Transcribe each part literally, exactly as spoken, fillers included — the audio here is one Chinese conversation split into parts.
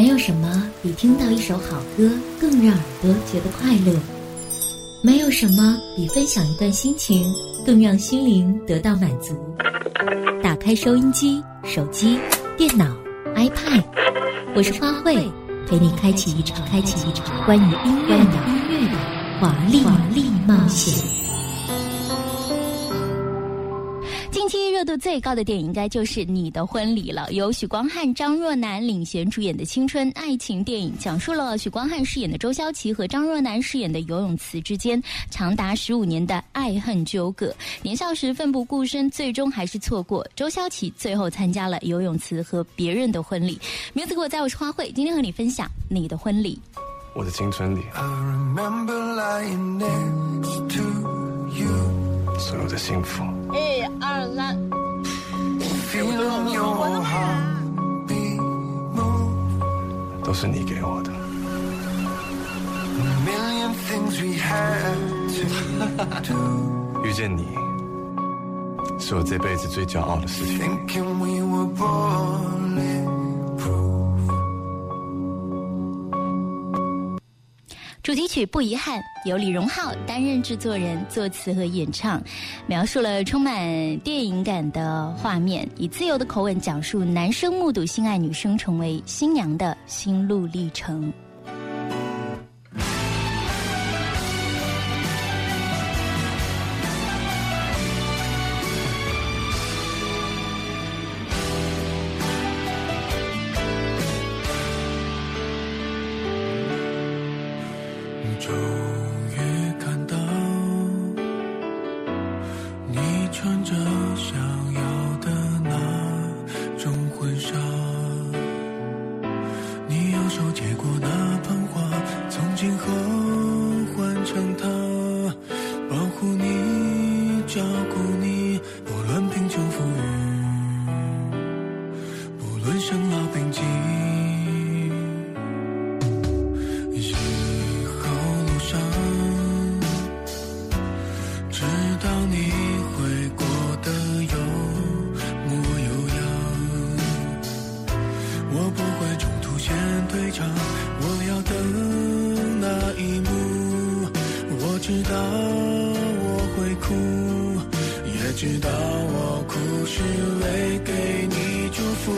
没有什么比听到一首好歌更让耳朵觉得快乐，没有什么比分享一段心情更让心灵得到满足。打开收音机、手机、电脑、iPad， 我是花卉，陪你开启一场开启一场关于音乐的音乐的华丽华丽冒险。 近期热度最高的电影应该就是《你的婚礼》了，由许光汉、张若楠领衔主演的青春爱情电影，讲述了许光汉饰演的周潇齐和张若楠饰演的游泳池之间长达十五年的爱恨纠葛。年少时奋不顾身，最终还是错过。周潇齐最后参加了游泳池和别人的婚礼。music 我在，我是花卉，今天和你分享《你的婚礼》。 我的青春里 I remember lying next to you， 所有的幸福， 一二三 Feeling your heartbeat move， 都是你给我的。 A million things we had to do， 遇见你是我这辈子最骄傲的事情。 Thinking we were bulletproof， 主题曲《不遗憾》由李荣浩担任制作人、作词和演唱，描述了充满电影感的画面，以自由的口吻讲述男生目睹心爱女生成为新娘的心路历程。 终于看到你穿着想要的那种婚纱，你右手接过那盆花，从今后换成它，保护你，照顾你，不论贫穷富裕，不论生老病疾。知道我会哭，也知道我哭是为给你祝福。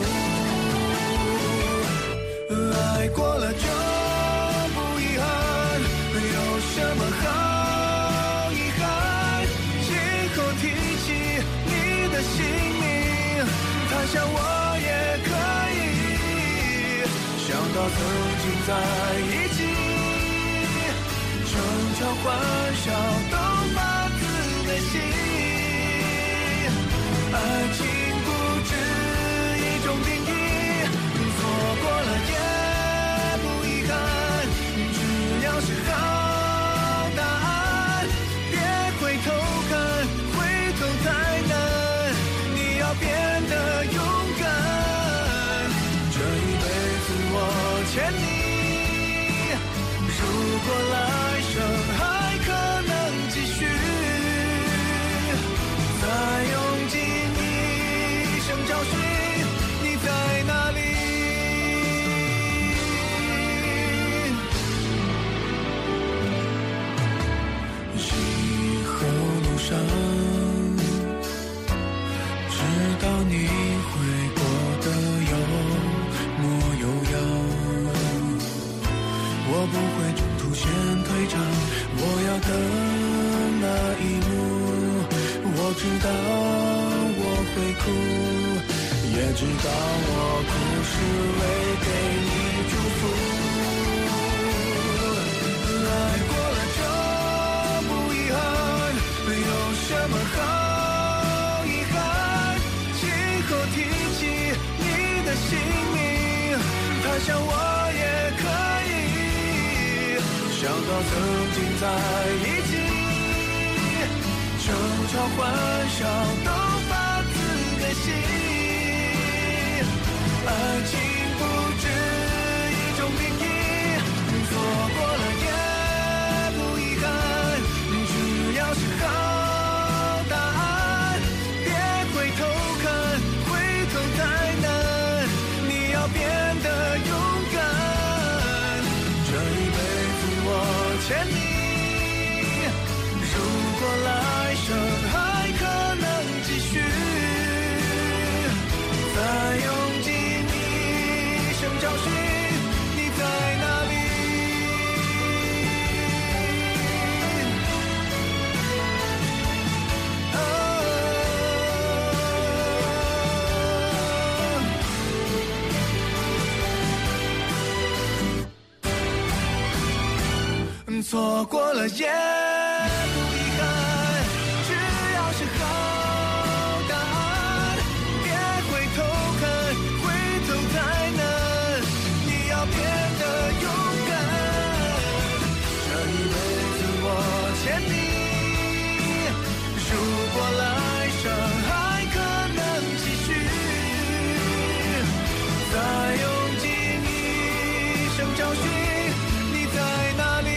爱过了就不遗憾，有什么好遗憾？今后提起你的姓名，他想我也可以，想到曾经在一起，悄悄欢笑都发自内心，爱情不止一种定义，错过了也不遗憾，只要是好答案，别回头看，回头太难，你要变得勇敢，这一辈子我欠你，如果来还可能继续，再用尽一生找寻你在哪里。以后路上知道你会过得有模有样，我不会中途先退场，我要的那一幕，我知道我会哭，也知道我哭是为给你祝福。爱过了就不遗憾，有什么好遗憾？今后提起你的姓名，他想我也可以，想到曾经在一起，悄悄欢笑都发自内心，爱情不止一种定义，错过了也不遗憾，只要是好答案，别回头看，回头太难，你要变得勇敢， 牵你。如果来生还可能继续，再用尽一生找寻你在哪里。错过了也不遗憾，只要是好答案。别回头看，回头太难，你要变得勇敢。这一辈子我牵你，如果来生还可能继续，再用尽一生找寻你在哪里。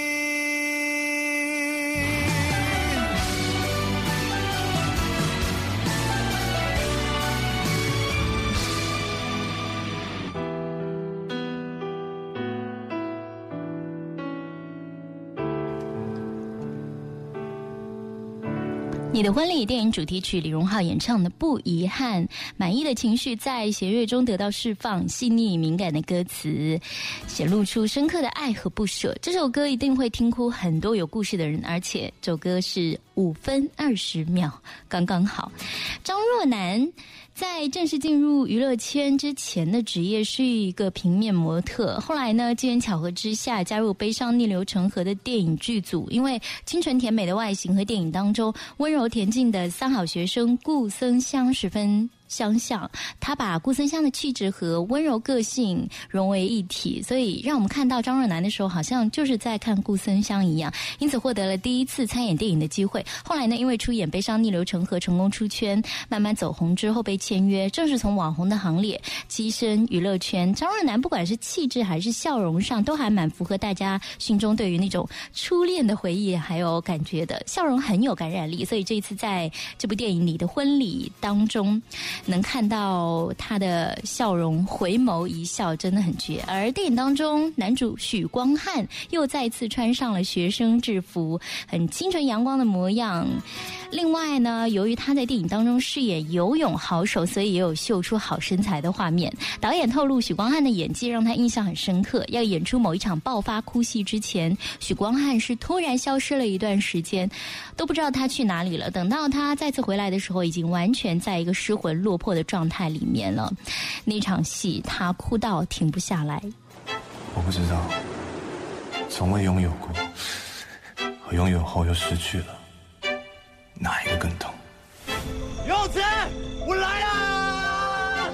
你的婚礼电影主题曲李荣浩演唱的《不遗憾》，满意的情绪在弦乐中得到释放，细腻敏感的歌词显露出深刻的爱和不舍。这首歌一定会听哭很多有故事的人，而且这首歌是五分二十秒，刚刚好。张若楠在正式进入娱乐圈之前的职业是一个平面模特，后来呢，机缘巧合之下加入悲伤逆流成河的电影剧组，因为清纯甜美的外形和电影当中温柔恬静的三好学生顾森湘十分相像，他把顾森湘的气质和温柔个性融为一体，所以让我们看到张若楠的时候好像就是在看顾森湘一样，因此获得了第一次参演电影的机会。后来呢，因为出演悲伤逆流成河成功出圈，慢慢走红之后被签约，正是从网红的行列跻身娱乐圈。张若楠不管是气质还是笑容上都还蛮符合大家心中对于那种初恋的回忆还有感觉的，笑容很有感染力，所以这一次在这部电影里的婚礼当中能看到他的笑容，回眸一笑真的很绝。而电影当中男主许光汉又再次穿上了学生制服，很清纯阳光的模样。另外呢，由于他在电影当中饰演游泳好手，所以也有秀出好身材的画面。导演透露许光汉的演技让他印象很深刻，要演出某一场爆发哭戏之前，许光汉是突然消失了一段时间，都不知道他去哪里了。等到他再次回来的时候，已经完全在一个失魂落魄的状态里面了。那场戏他哭到停不下来。 我不知道，从未拥有过，和拥有后又失去了，哪一个更痛？ 柚子，我来啦！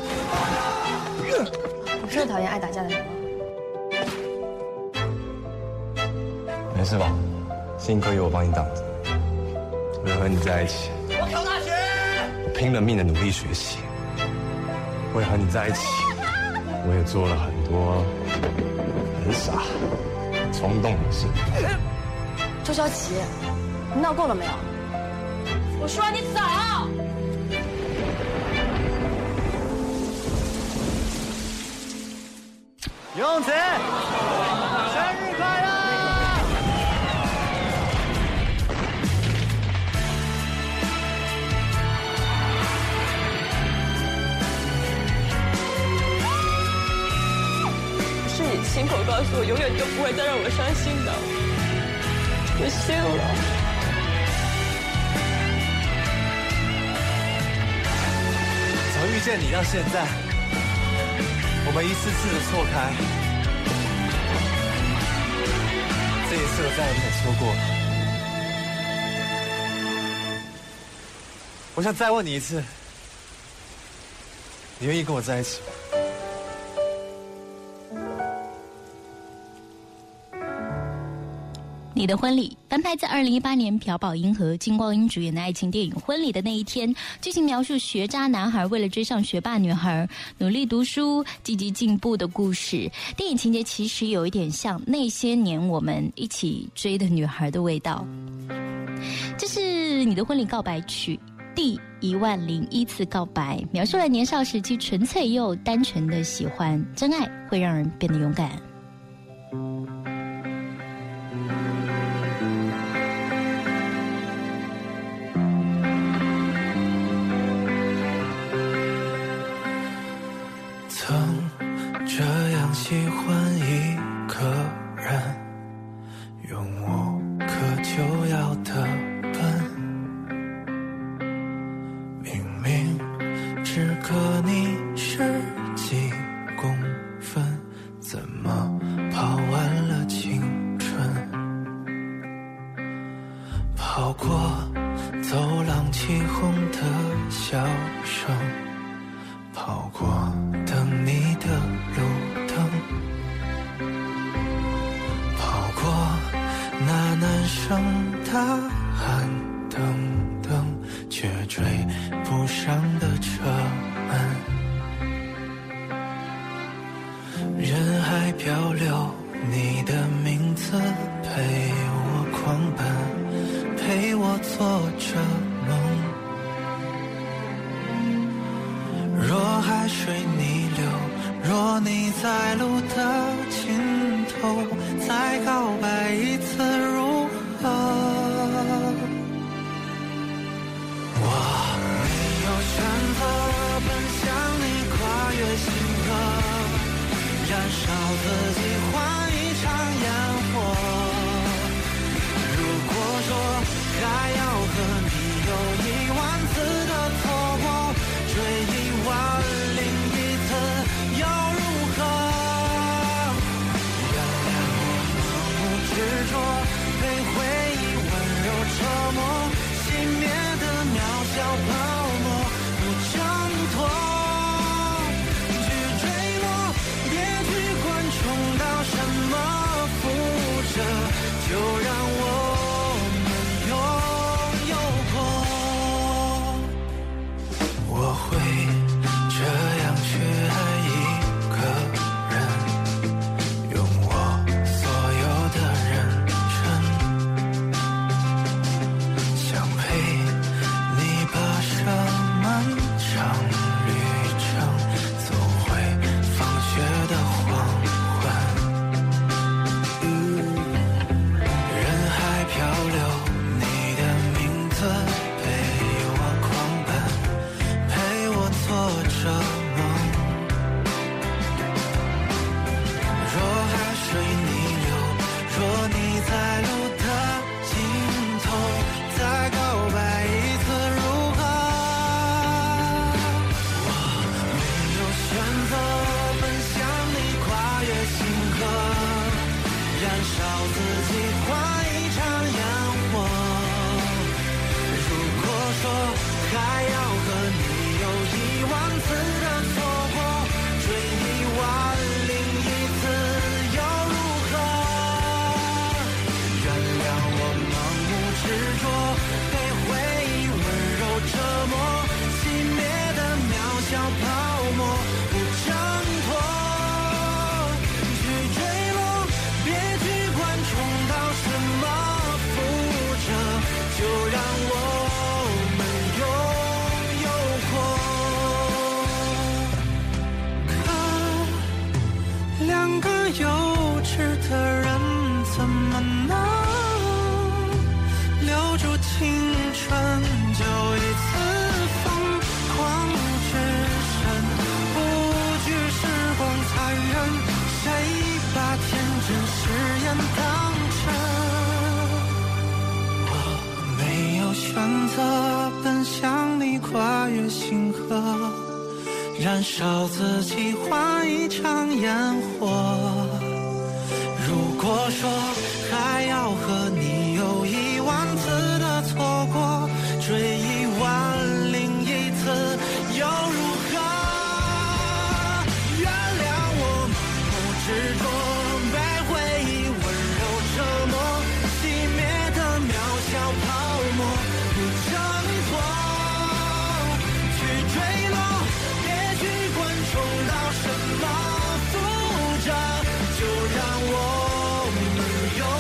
我真的讨厌爱打架的人吗？ 没事吧？幸亏有我帮你挡着。为了和你在一起， 我考大学， 我拼了命的努力学习。为了和你在一起，我也做了很多很傻、很冲动的事。 周小琪，你闹够了没有？我说让你走！ 柚子，生日快乐！ 是你亲口告诉我，永远都不会再让我伤心的，我信了。 从遇见你到现在，我们一次次的错开，这一次我再也不想错过。我想再问你一次，你愿意跟我在一起吗？ 你的婚礼翻拍自二零一八年朴宝英和金光英主演的爱情电影《婚礼的那一天》，剧情描述学渣男孩为了追上学霸女孩，努力读书、积极进步的故事。电影情节其实有一点像那些年我们一起追的女孩的味道。这是你的婚礼告白曲第一万零一次告白，描述了年少时期纯粹又单纯的喜欢，真爱会让人变得勇敢。 这样喜欢一个人，用无可救药的笨，明明只隔你十几公分，怎么跑完了青春？跑过走廊起哄的笑声，跑过等你的路灯，跑过那男生大喊等等却追不上的车门，人海漂流，你的名字陪我狂奔，陪我做着梦。若海水逆流，若你在路的尽头再告白一次如何？我没有选择奔向你跨越星河，燃烧自己换一场烟火。如果说还要和你有一万次的错过，追一万零一次又如何？原谅我盲目执着，被回忆温柔折磨，熄灭的渺小泡沫不挣脱。去坠落，别去管冲到什么负责，就让我们拥有过。我会这样去爱一个人，用我所有的认真，想陪你跋涉漫长旅程，走回放学的黄昏。人海漂流，你的名字陪我狂奔，陪我做着梦。若海水逆流，若你在路的尽头再告白一次如何？我没有选择奔向你跨越星河，燃烧自己换一场烟火。如果说还要和你有一万次的错过，追一万零一次又如何？原谅我盲目执着，被回忆温柔折磨，熄灭的渺小泡沫不挣脱。去坠落，别去管冲到什么负责，就让我们拥有过。可两个幼稚的人怎么能留住青春？就一次疯狂之身，不惧时光残忍，谁把天真誓言当真？我没有选择奔向你跨越星河，燃烧自己换一场烟火。如果说还要和你有一万次的错过，追一万零一次又如何？原谅我盲目执着，被回忆温柔折磨，熄灭的渺小泡沫不挣脱。去坠落，别去管冲到什么负责，就让我们拥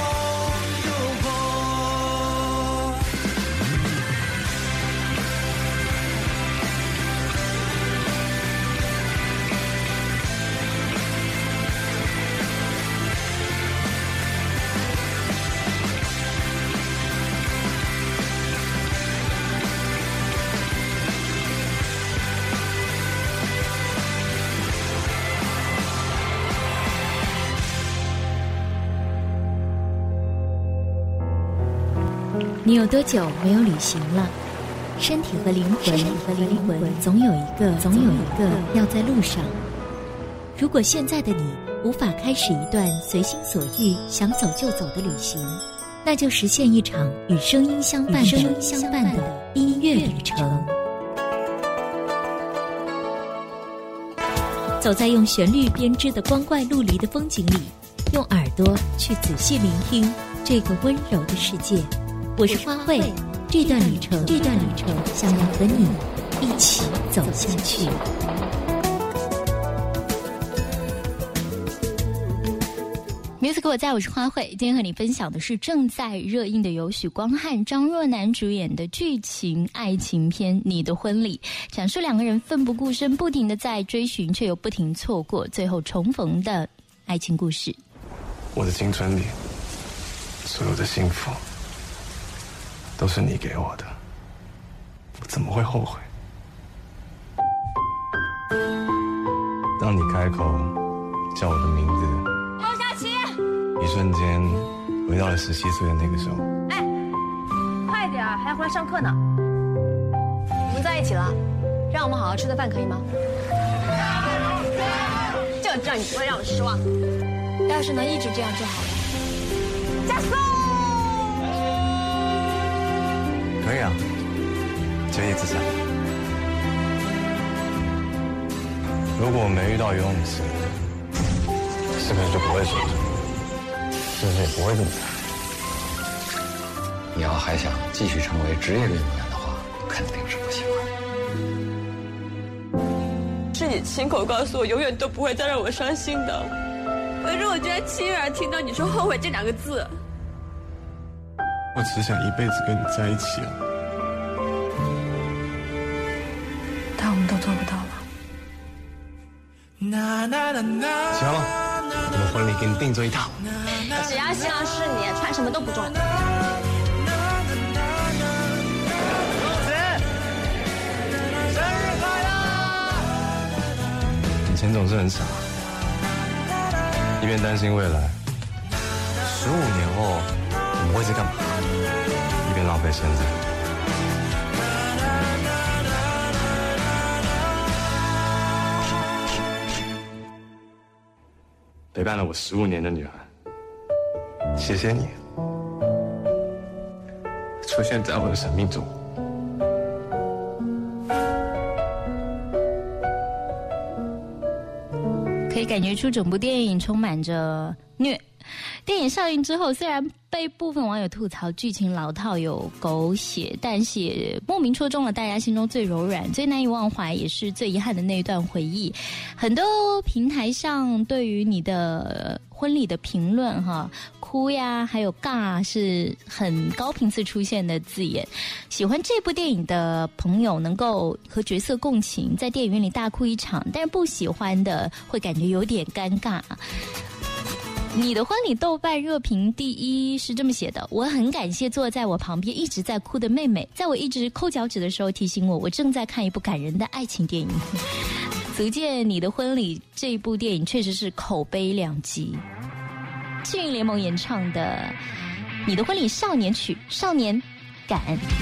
你有多久没有旅行了？身体和灵魂，身体和灵魂总有一个，总有一个要在路上。如果现在的你无法开始一段随心所欲、想走就走的旅行，那就实现一场与声音相伴的、声音相伴的音乐旅程。走在用旋律编织的光怪陆离的风景里，用耳朵去仔细聆听这个温柔的世界。我是花卉，这段旅程，这段旅程想要和你一起走下去。 Music 我在，我是花卉。今天和你分享的是正在热映的由许光汉、张若楠主演的剧情爱情片《你的婚礼》，讲述两个人奋不顾身，不停的在追寻，却又不停错过，最后重逢的爱情故事。 我的青春里，所有的幸福都是你给我的，我怎么会后悔？当你开口叫我的名字， 刘佳琪， 一瞬间回到了十七岁的那个时候。 哎，快点，还要回来上课呢。我们在一起了，让我们好好吃顿饭可以吗？就知道你不会让我失望。要是能一直这样就好了。加速！ 可以啊，结义自强。如果我没遇到游泳池，是不是就不会受伤？是不是也不会这么惨？ 你要还想继续成为职业运动员的话，肯定是不行了。 是你亲口告诉我，永远都不会再让我伤心的。可是我居然亲耳听到你说后悔这两个字。 我只想一辈子跟你在一起啊！ 但我们都做不到了。 行了，我们婚礼给你定做一套。 只要新郎是你，穿什么都不重要。 生日快乐！ 以前总是很傻，一边担心未来，十五年后我们会是干嘛，一边浪费现在。陪伴了我十五年的女孩，谢谢你出现在我的生命中。 可以感觉出整部电影充满着虐。电影上映之后，虽然被部分网友吐槽剧情老套有狗血，但是也莫名戳中了大家心中最柔软、最难以忘怀，也是最遗憾的那一段回忆。很多平台上对于你的婚礼的评论，哈，哭呀，还有尬是很高频次出现的字眼。喜欢这部电影的朋友能够和角色共情，在电影院里大哭一场，但是不喜欢的会感觉有点尴尬。你的婚礼豆瓣热评第一是这么写的：我很感谢坐在我旁边一直在哭的妹妹，在我一直抠脚趾的时候提醒我，我正在看一部感人的爱情电影。足见你的婚礼这一部电影确实是口碑两极。幸运联盟演唱的你的婚礼少年曲，少年感。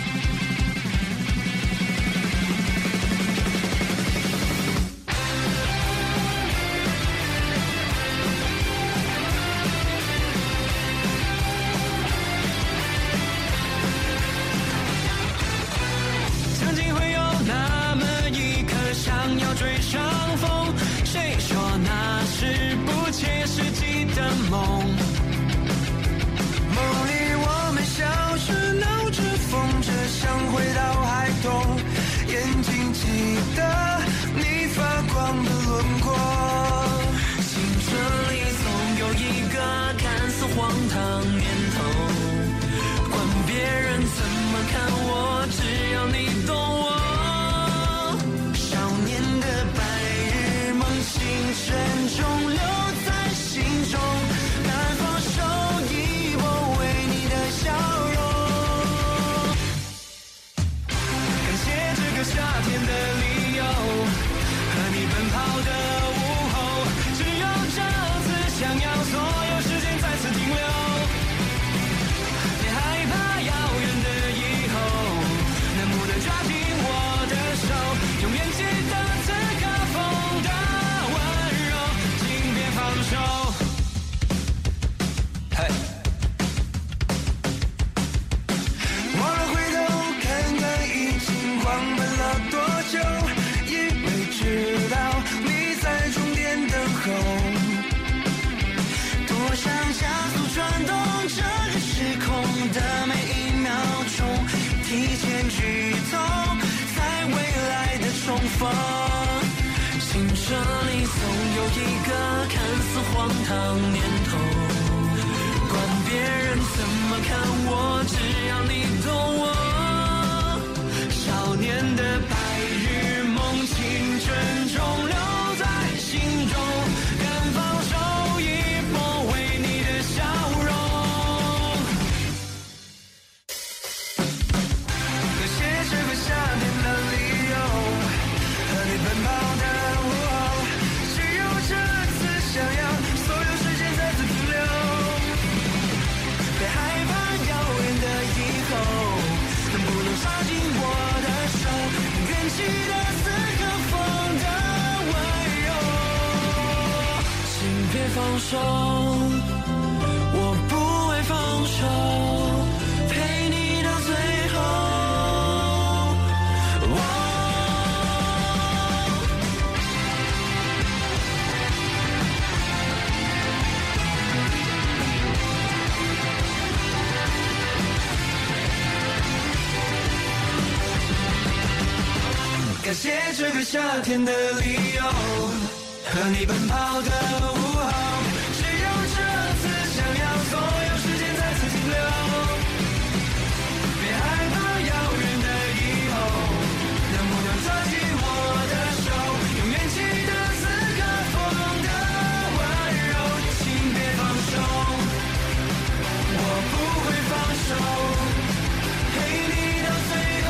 追上风，谁说那是不切实际的梦？梦里我们小时闹着疯着，想回到孩童，眼睛记得你发光的轮廓。青春里总有一个看似荒唐念头，管别人怎么看我，只要你懂我。青春中留在心中，那剧透，在未来的重逢。青春里总有一个看似荒唐念头，管别人怎么看我，只要你懂我。少年的白日梦，青春中留在心中，敢放手一搏，为你的笑容。感谢这个夏天的理由，和你奔跑的午后，只有这次想要所有时间再次停留，别害怕遥远的以后，能不能抓紧我的手，元气的此刻风的温柔，请别放手，我不会放手，陪你到最后。感谢这个夏天的理由，和你奔跑的午后，只有这次想要所有时间再次停留，别害怕遥远的以后，能不能抓紧我的手，用元气的此刻风的温柔，请别放手，我不会放手，陪你到最后。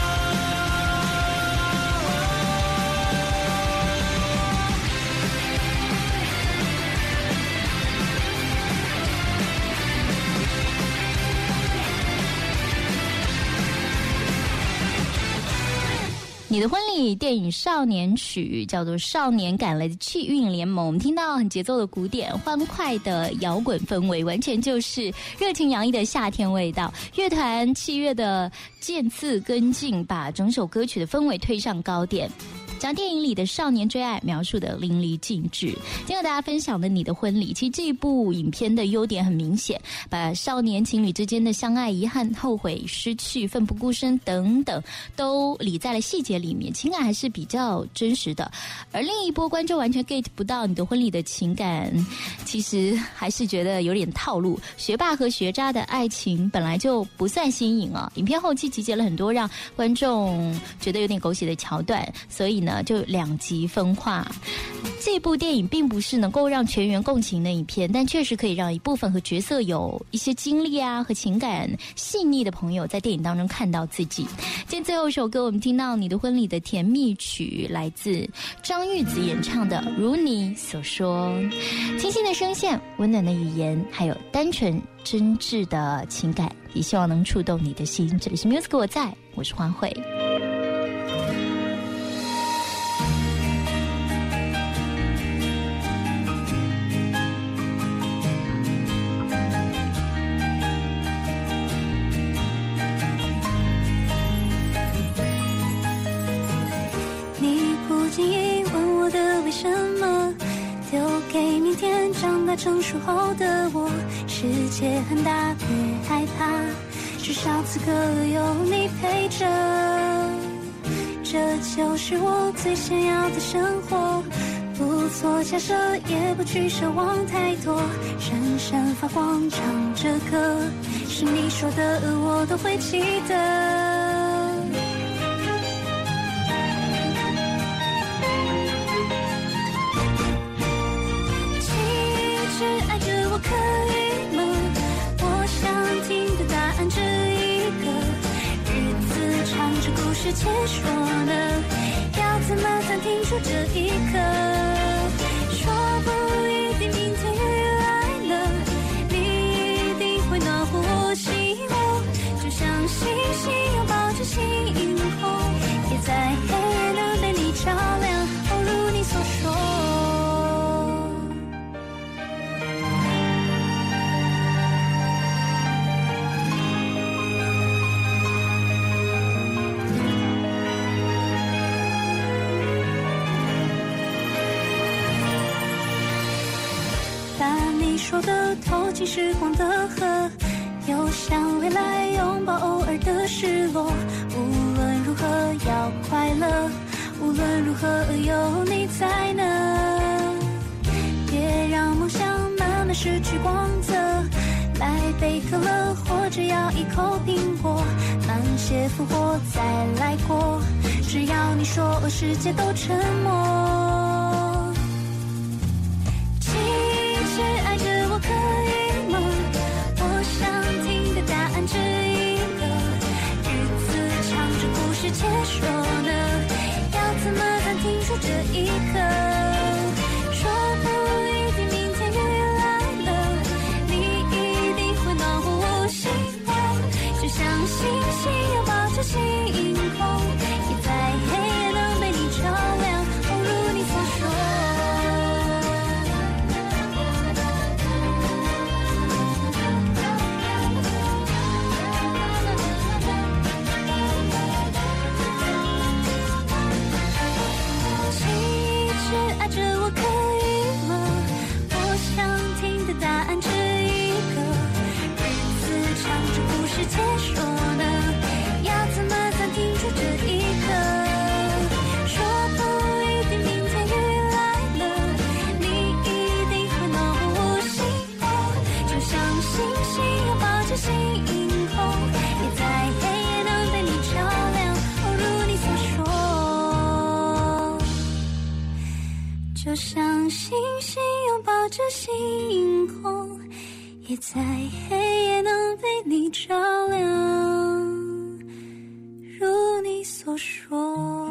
你的婚礼电影少年曲叫做《少年赶来的气运联盟》，我们听到很节奏的鼓点，欢快的摇滚氛围，完全就是热情洋溢的夏天味道。乐团器乐的渐次跟进，把整首歌曲的氛围推上高点，将电影里的少年追爱描述的淋漓尽致。今天和大家分享的《你的婚礼》，其实这一部影片的优点很明显，把少年情侣之间的相爱、遗憾、后悔、失去、奋不顾身等等都理在了细节里面，情感还是比较真实的。而另一波观众完全 get 不到你的婚礼的情感，其实还是觉得有点套路。学霸和学渣的爱情本来就不算新颖啊，影片后期集结了很多让观众觉得有点狗血的桥段，所以呢就两极分化。这部电影并不是能够让全员共情的影片，但确实可以让一部分和角色有一些经历啊和情感细腻的朋友在电影当中看到自己。今天最后一首歌，我们听到你的婚礼的甜蜜曲，来自张玉子演唱的《如你所说》，清新的声线，温暖的语言，还有单纯真挚的情感，也希望能触动你的心。这里是 Music 我在，我是欢慧。 什么丢给明天长大成熟后的我，世界很大别害怕，至少此刻有你陪着，这就是我最想要的生活，不做假设也不去奢望太多，闪闪发光唱着歌，是你说的我都会记得。可以吗？我想听的答案只一个，日子长着故事结束了，要怎么暂停住这一刻？说不一定明天雨来了，你一定会暖和我心窝，就像星星拥抱着星空，也在黑夜能被你照亮。哦，如你所说。说的透进时光的河， 又想未来拥抱偶尔的失落。无论如何要快乐，无论如何有你在呢。别让梦想慢慢失去光泽，来杯可乐，或者要一口苹果，慢些复活再来过。只要你说世界都沉默。其实爱着我可以吗？我想听的答案只一个，日子长着故事且说呢，要怎么暂停住这一刻？说不一定明天雨来了，你一定会暖和我心窝，就像星星拥抱着星空，也在黑夜能被你照亮，哦，如你所说。其实爱着我可以吗？我想听的答案只一个，日子长着故事且说呢，要怎么暂停住这一刻？说不一定明天雨来了，你一定会暖和我心窝，就像星星拥抱着星空，也在黑夜能被你照亮，哦，如你所说。就像星星拥抱着星空，也在黑夜能被你照亮，如你所说。